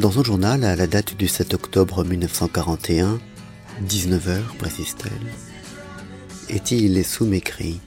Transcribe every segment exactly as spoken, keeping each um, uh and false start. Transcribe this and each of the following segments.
Dans son journal, à la date du sept octobre mille neuf cent quarante et un, dix-neuf heures, précise-t-elle, Etty Hillesum écrit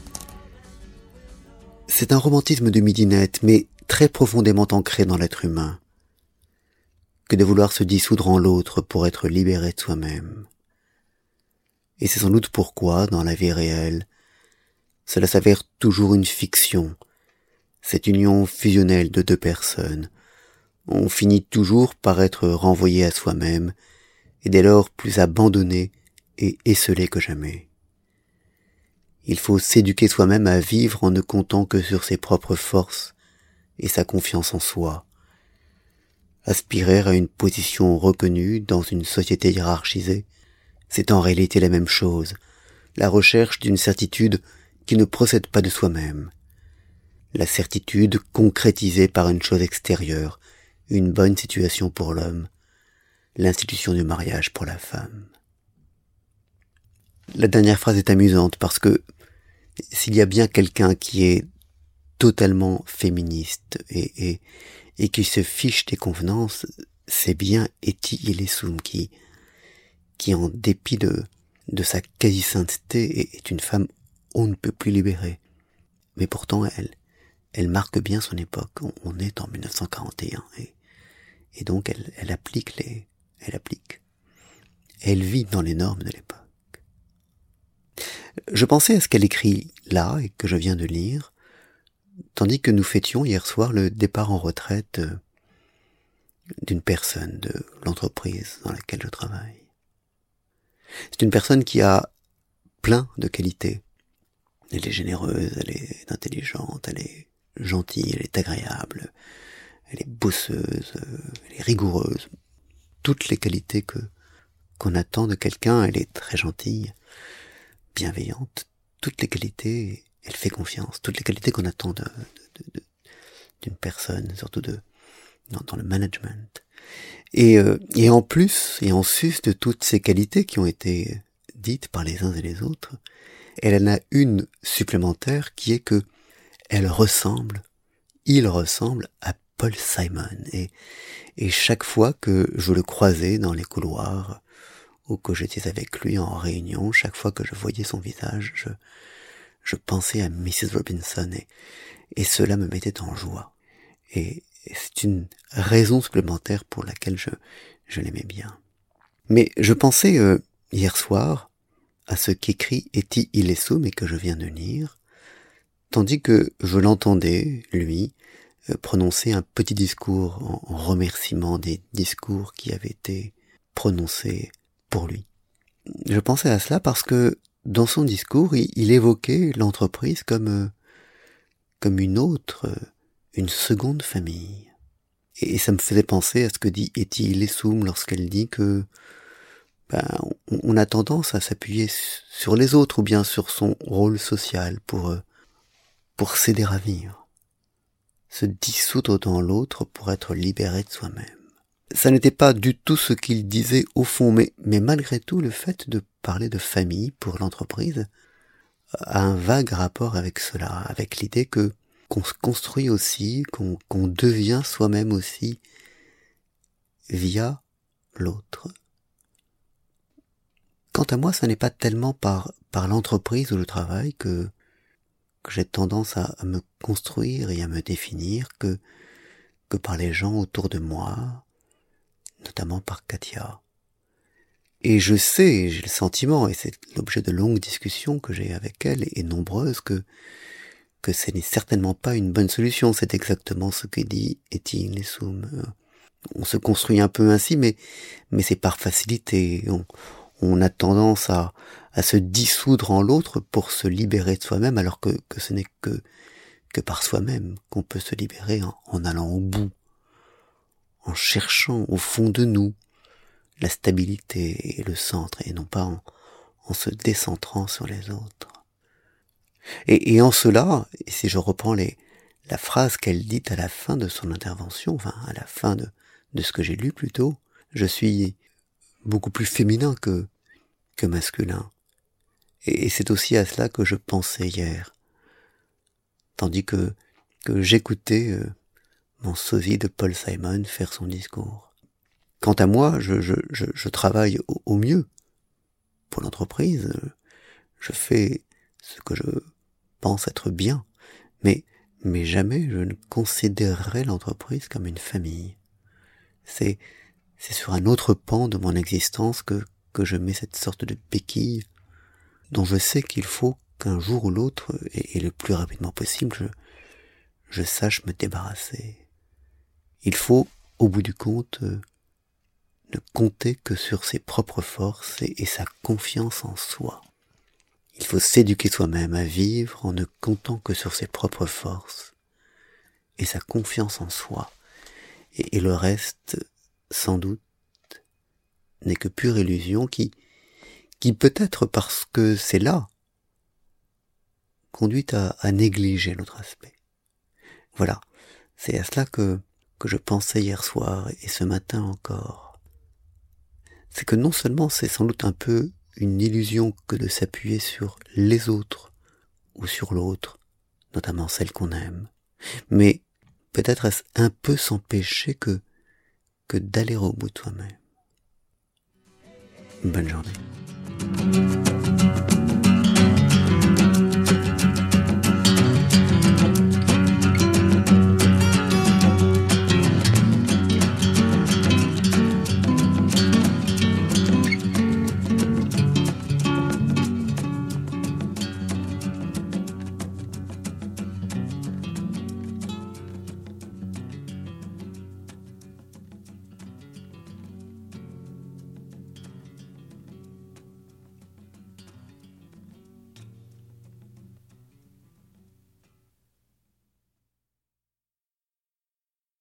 « C'est un romantisme de midinette, mais très profondément ancré dans l'être humain, que de vouloir se dissoudre en l'autre pour être libéré de soi-même. Et c'est sans doute pourquoi, dans la vie réelle, cela s'avère toujours une fiction, cette union fusionnelle de deux personnes. On finit toujours par être renvoyé à soi-même, et dès lors plus abandonné et esseulé que jamais. Il faut s'éduquer soi-même à vivre en ne comptant que sur ses propres forces et sa confiance en soi. Aspirer à une position reconnue dans une société hiérarchisée, c'est en réalité la même chose, la recherche d'une certitude qui ne procède pas de soi-même. La certitude concrétisée par une chose extérieure, une bonne situation pour l'homme, l'institution du mariage pour la femme. La dernière phrase est amusante parce que s'il y a bien quelqu'un qui est totalement féministe et, et, et qui se fiche des convenances, c'est bien Etty Hillesum qui, qui en dépit de, de sa quasi-sainteté est, est une femme on ne peut plus libérée. Mais pourtant elle, elle marque bien son époque. On, on est en mille neuf cent quarante et un et, et donc elle, elle applique les, elle applique. Elle vit dans les normes de l'époque. Je pensais à ce qu'elle écrit là et que je viens de lire, tandis que nous fêtions hier soir le départ en retraite d'une personne de l'entreprise dans laquelle je travaille. C'est une personne qui a plein de qualités. Elle est généreuse, elle est intelligente, elle est gentille, elle est agréable, elle est bosseuse, elle est rigoureuse. Toutes les qualités que qu'on attend de quelqu'un, elle est très gentille, bienveillante. Toutes les qualités, elle fait confiance. Toutes les qualités qu'on attend de, de, de, d'une personne, surtout de dans, dans le management. Et, euh, et en plus, et en sus de toutes ces qualités qui ont été dites par les uns et les autres, elle en a une supplémentaire qui est que elle ressemble, il ressemble à Paul Simon. Et, et chaque fois que je le croisais dans les couloirs, ou que j'étais avec lui en réunion, chaque fois que je voyais son visage, je, je pensais à missus Robinson et, et cela me mettait en joie. Et, et c'est une raison supplémentaire pour laquelle je, je l'aimais bien. Mais je pensais euh, hier soir à ce qu'écrit Etty Hillesum et que je viens de lire, tandis que je l'entendais, lui, euh, prononcer un petit discours en, en remerciement des discours qui avaient été prononcés pour lui. Je pensais à cela parce que dans son discours, il, il évoquait l'entreprise comme euh, comme une autre, euh, une seconde famille. Et, et ça me faisait penser à ce que dit Etty Hillesum lorsqu'elle dit que ben, on, on a tendance à s'appuyer sur les autres ou bien sur son rôle social pour euh, pour s'aider à vivre, se dissoudre dans l'autre pour être libéré de soi-même. Ça n'était pas du tout ce qu'il disait au fond, mais, mais malgré tout, le fait de parler de famille pour l'entreprise a un vague rapport avec cela, avec l'idée que qu'on se construit aussi, qu'on, qu'on devient soi-même aussi via l'autre. Quant à moi, ça n'est pas tellement par, par l'entreprise ou le travail que, que j'ai tendance à, à me construire et à me définir que, que par les gens autour de moi, notamment par Katia. Et je sais, j'ai le sentiment, et c'est l'objet de longues discussions que j'ai avec elle, et nombreuses, que que ce n'est certainement pas une bonne solution. C'est exactement ce que dit Etty Hillesum. On se construit un peu ainsi, mais mais c'est par facilité. On, on a tendance à à se dissoudre en l'autre pour se libérer de soi-même, alors que que ce n'est que que par soi-même qu'on peut se libérer en, en allant au bout, en cherchant au fond de nous la stabilité et le centre, et non pas en, en se décentrant sur les autres. Et, et en cela, et si je reprends les, la phrase qu'elle dit à la fin de son intervention, enfin à la fin de, de ce que j'ai lu plutôt, je suis beaucoup plus féminin que, que masculin. Et, et c'est aussi à cela que je pensais hier, tandis que, que j'écoutais euh, mon sosie de Paul Simon faire son discours. quant à moi, je, je, je, je travaille au, au mieux pour l'entreprise. Je fais ce que je pense être bien, mais, mais jamais je ne considérerai l'entreprise comme une famille. C'est, c'est sur un autre pan de mon existence que, que je mets cette sorte de béquille dont je sais qu'il faut qu'un jour ou l'autre, et, et le plus rapidement possible, je, je sache me débarrasser. Il faut, au bout du compte, euh, ne compter que sur ses propres forces et, et sa confiance en soi. Il faut s'éduquer soi-même à vivre en ne comptant que sur ses propres forces et sa confiance en soi. Et, et le reste, sans doute, n'est que pure illusion qui, qui peut-être parce que c'est là, conduit à, à négliger l'autre aspect. Voilà, c'est à cela que, que je pensais hier soir et ce matin encore. C'est que non seulement c'est sans doute un peu une illusion que de s'appuyer sur les autres ou sur l'autre, notamment celle qu'on aime, mais peut-être est-ce un peu s'empêcher que, que d'aller au bout de soi-même. Bonne journée.